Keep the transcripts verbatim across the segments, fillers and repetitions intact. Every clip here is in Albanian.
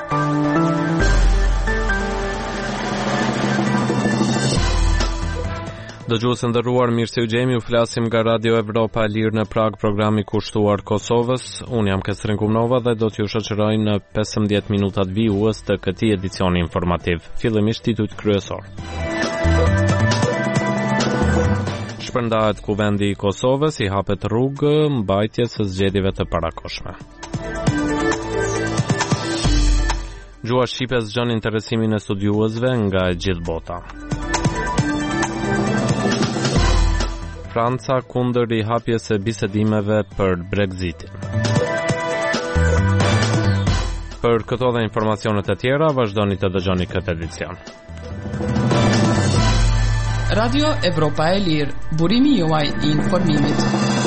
Dëgjuesë nderuar, mirë se u gjemi, u flasim nga Radio Evropa e Lirë në Prag, programi kushtuar Kosovës. Unë jam Kestrin Kumnova dhe do t'ju shoqëroj në pesëmbëdhjetë minutat vijues të këtij edicioni informativ. Fillimisht titujt kryesor. Shpërndahet kuvendi i Kosovës, i hapet rrugë mbajtjes së zgjedhjeve të parakohshme. Gjua shqipe zgjon interesimin e studiuesve nga e gjithë bota. Franca kundër i hapjes së bisedimeve për Brexitin. Për këto dhe informacionet e tjera, vazhdoni të dëgjoni këtë edicion. Radio Evropa e Lirë, burimi juaj i informimit.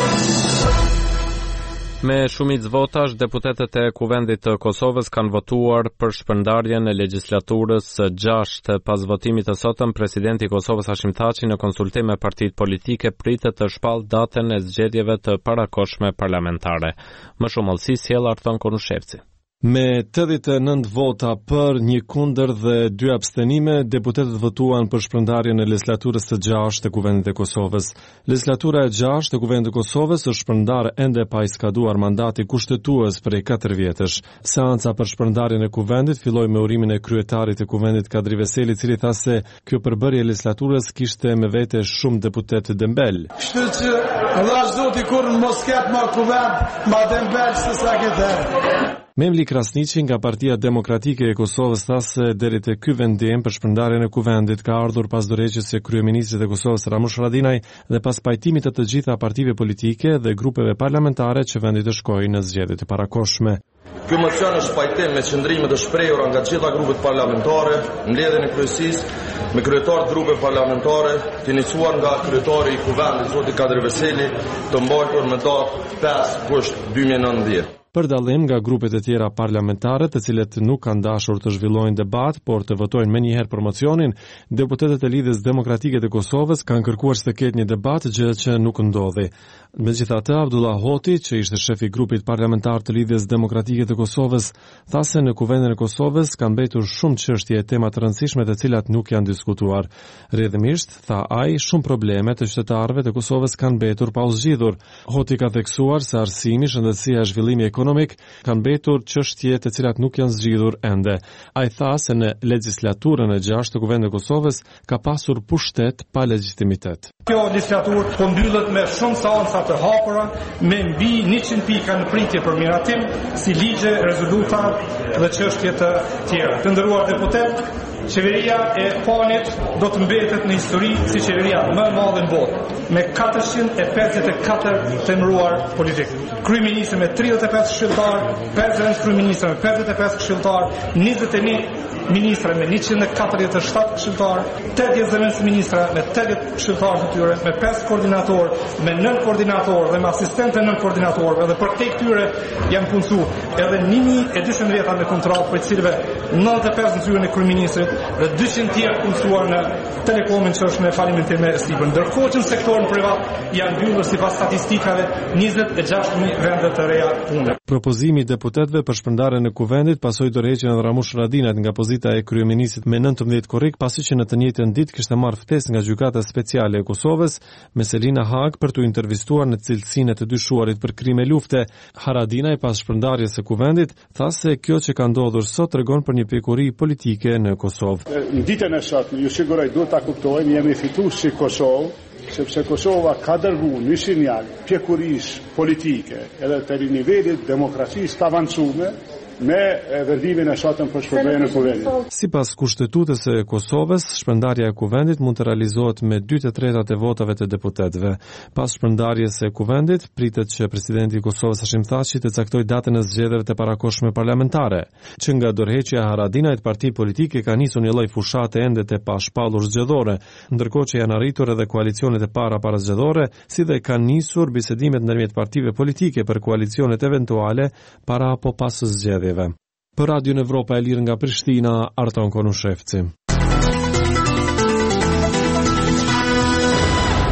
Me shumicë votash, deputetët e Kuvendit të Kosovës kanë votuar për shpërndarjen e legjislaturës së gjashtë. Pas votimit të sotëm, presidenti i Kosovës Hashim Thaçi në konsultim me partitë politike pritet të shpallë datën e zgjedhjeve të parakohshme parlamentare. Më shumë Allësi sjell Arton Konushevci. Me tetëdhjetë e nëntë vota për, një kundër dhe dy abstenime, deputetët votuan për shpërndarjen e legislaturës së gjashtë të Kuvendit të Kosovës. Legislatura e gjashtë të Kuvendit të Kosovës është shpërndar ende pa i skaduar mandati kushtetues prej katër vjetësh. Seanca për shpërndarjen e Kuvendit filloi me urimin e kryetarit të Kuvendit Kadri Veseli, i cili tha se kjo përbërje e legislaturës kishte me vete shumë deputet dembel. Kështu që Allah zoti kur mos ket ma kuvend, ma dembel se sa këtë. Memli Krasniqi nga Partia Demokratike e Kosovës tha se deri te ky vendim për shpërndarjen e Kuvendit ka ardhur pas dorëheqjes së kryeministrit të Kosovës Ramush Haradinaj dhe pas pajtimit të të gjitha partive politike dhe grupeve parlamentare që vendi të shkojë në zgjedhjet e parakohshme. Ky mocion është pajtim me qëndrime të shprehura nga gjitha grupet parlamentare, mbledhjen e kryesisë me kryetarët e grupeve parlamentare, të iniciuar nga kryetari i Kuvendit zoti Kadri Veseli, të mbajtur më datë pesë gusht dy mijë e nëntëdhjetë. Për dallim nga grupet e tjera parlamentare, të cilët nuk kanë dashur të zhvillojnë debat, por të votojnë menjëherë për mocionin, deputetët e Lidhjes Demokratike të Kosovës kanë kërkuar se të ketë një debat, gjë që nuk ndodhi. Megjithatë, Abdullah Hoti, që ishte shefi i grupit parlamentar të Lidhjes Demokratike të Kosovës, tha se në Kuvendin e Kosovës kanë mbetur shumë çështje e tema të rëndësishme të cilat nuk janë diskutuar. Rrjedhimisht, tha ai, shumë probleme të qytetarëve të Kosovës kanë mbetur pa u zgjidhur. Hoti ka theksuar se arsimi, shëndetësia e zhvillimit ekonomik kanë mbetur çështje të cilat nuk janë zgjidhur ende. Ai tha se në legjislaturën e gjashtë të Kuvendit të Kosovës ka pasur pushtet pa legjitimitet. Kjo legislaturë po mbyllet me shumë seanca të hapura, me mbi njëqind pika në pritje për miratim, si ligje, rezoluta dhe çështje të tjera. Të nderuar deputet, qeveria e Panit do të mbetet në histori si qeveria më e madhe në botë, me katërqind e pesëdhjetë e katër të emëruar politik. Kryeministri me tridhjetë e pesë këshilltar, pesë kryeministra me pesëdhjetë e pesë këshilltar, njëzet e një ministra me njëqind e katërdhjetë e shtatë këshilltar, tetëdhjetë zëvendës ministra me tetëdhjetë këshilltarë të tyre, me pesë koordinator, me nëntë koordinator dhe me asistentë nëntë koordinatorëve, dhe për te këtyre janë punësu edhe një mijë e dyqind vjeta me kontratë, për të cilëve nëntëdhjetë e pesë në zyrën e kryeministrit dhe dyqind tjerë punësuar në telekomin që është me falimentim me stipën. Ndërkohë që në sektorin privat janë mbyllur sipas statistikave njëzet e gjashtë mijë vende të reja pune. Propozimi i deputetëve për shpërndarjen e Kuvendit pasoi dorëheqjen e Ramush Haradinajt nga pozita e kryeministit me nëntëmbëdhjetë korrik, pasi që në të njëjtën ditë kishte marrë ftesë nga Gjykata Speciale e Kosovës me Selina Hag për t'u intervistuar në cilësinë e të dyshuarit për krime lufte. Haradinaj pas shpërndarjes së Kuvendit tha se kjo që ka ndodhur sot tregon për një pikuri politike në Kosovë. Në ditën e sotme, ju siguroj duhet ta kuptojmë, jemi fituar si Kosovë, sepse Kosova ka dërguar një sinjal pjekurisë politike edhe të nivelit demokracisë të avancuar me vendimin e sotëm për shpërndarjen e Kuvendit. Sipas kushtetutës së Kosovës, shpërndarja e Kuvendit mund të realizohet me dy të tretat e votave të deputetëve. Pas shpërndarjes së Kuvendit, pritet që presidenti i Kosovës Hashim Thaçi të caktojë datën e zgjedhjeve të parakohshme parlamentare. Që nga dorëheqja e Haradinajt, parti politike ka nisur një lloj fushate ende të pashpallur zgjedhore, ndërkohë që janë arritur edhe koalicionet e para parazgjedhore, si dhe kanë nisur bisedimet ndërmjet partive politike për koalicionet eventuale para apo pas zgjedhjeve. Për Radio Evropa e Lirë nga Prishtina, Arton Konushevci.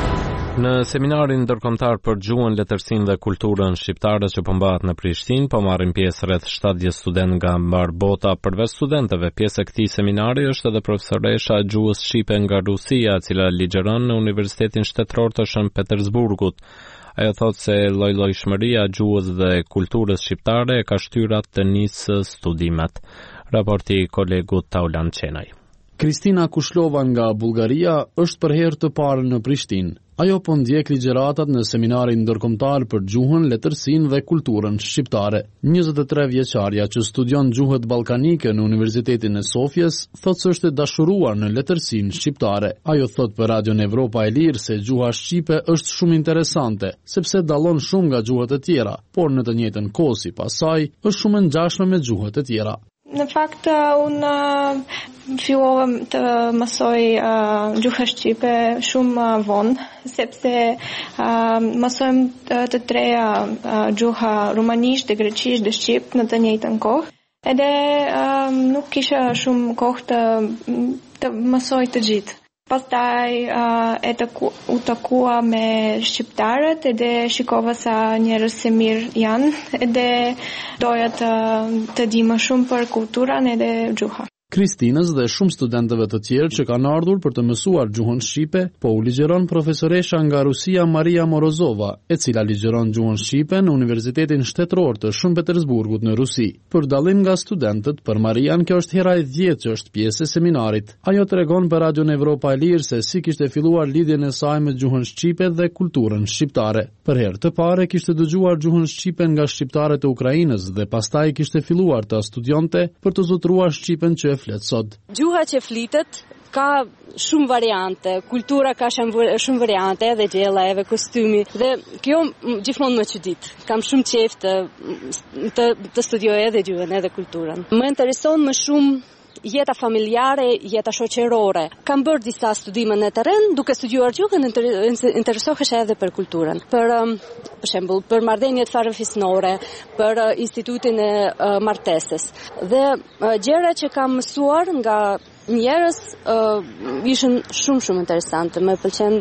Në seminarin ndërkombëtar për gjuhën, letërsinë dhe kulturën shqiptare që po mbahet në Prishtinë, po marrin pjesë rreth shtatëdhjetë studentë nga mbar bota. Përveç studentëve, pjesë e këtij seminari është edhe profesoresha e gjuhës shqipe nga Rusia, e cila ligjeron në Universitetin Shtetëror të Shën Petersburgut. Ajo thotë se lloj-llojshmëria e gjuhës dhe kulturës shqiptare e ka shtyrat të nisë studimet. Raporti i kolegut Taulan Qenaj. Kristina Kushlova nga Bullgaria është për herë të parë në Prishtinë. Ajo po ndjek ligjëratat në seminarin ndërkombëtar për gjuhën, letërsinë dhe kulturën shqiptare. njëzet e tre vjeçarja që studion gjuhët ballkanike në Universitetin e Sofjes thotë se është e dashuruar në letërsinë shqiptare. Ajo thotë për Radion Evropa e Lirë se gjuha shqipe është shumë interesante, sepse dallon shumë nga gjuhët e tjera, por në të njëjtën kohë sipas saj është shumë e ngjashme me gjuhët e tjera. Në fakt, unë fillova të mësoj uh, gjuhën shqipe shumë uh, vonë, sepse uh, mësojmë të, të treja uh, gjuha rumanisht, dhe greqisht dhe shqip në të njëjtën kohë. Edhe uh, nuk kisha shumë kohë të, të mësoj të gjithë. Pastaj uh, e të ku, u takua me shqiptarët edhe shikova sa njerëz se mirë janë edhe doja të, të di më shumë për kulturën edhe gjuha. Kristinës dhe shumë studentëve të tjerë që kanë ardhur për të mësuar gjuhën shqipe, po u ligjeron profesoresha nga Rusia Maria Morozova, e cila ligjeron gjuhën shqipe në Universitetin Shtetëror të Shën Petersburgut në Rusi. Për dallim nga studentët, për Marian kjo është hera e dhjetë që është pjesë e seminarit. Ajo tregon për Radion Evropa e Lirë se si kishte filluar lidhjen e saj me gjuhën shqipe dhe kulturën shqiptare. Për herë të parë kishte dëgjuar gjuhën shqipe nga shqiptarët e Ukrainës dhe pastaj kishte filluar të studionte për të zotëruar shqipen që flet sot. Gjuha që flitet ka shumë variante, kultura ka shumë variante, edhe gjella, edhe kostymi, dhe kjo gjithmonë më çudit. Kam shumë qejf të, të, të studioj edhe gjuhën, edhe kulturën. Më intereson më shumë jeta familjare, jeta shoqërore. Kam bërë disa studime në terren, duke studiuar gjuhën, interesohesha edhe për kulturën. Për, për shembull, për marrëdhëniet farefisnore, për institutin e martesës. Dhe gjëra që kam mësuar nga njerëz uh, ishin shumë shumë interesante. Më pëlqen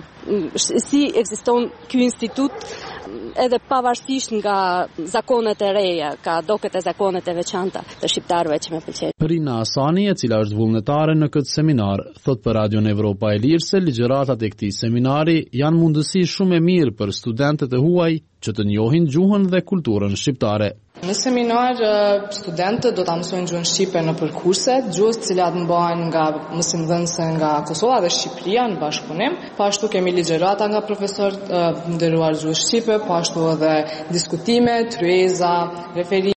si ekziston ky institut edhe pavarësisht nga zakonet e reja, ka doket e zakonet e veçanta të shqiptarëve që më pëlqejnë. Rina Asani, e cila është vullnetare në këtë seminar, thot për Radion Evropa e Lirë se ligjëratat e këtij seminari janë mundësi shumë e mirë për studentët e huaj që të njohin gjuhën dhe kulturën shqiptare. Në seminar, studentët do ta mësojnë gjuhën shqipe në përkurse, gjuhës të cilat mbahen nga mësimdhënëse nga Kosova dhe Shqipëria në bashkëpunim. Po ashtu kemi ligjërata nga profesor nderuar gjuhës shqipe, po ashtu edhe diskutime, tryeza, referi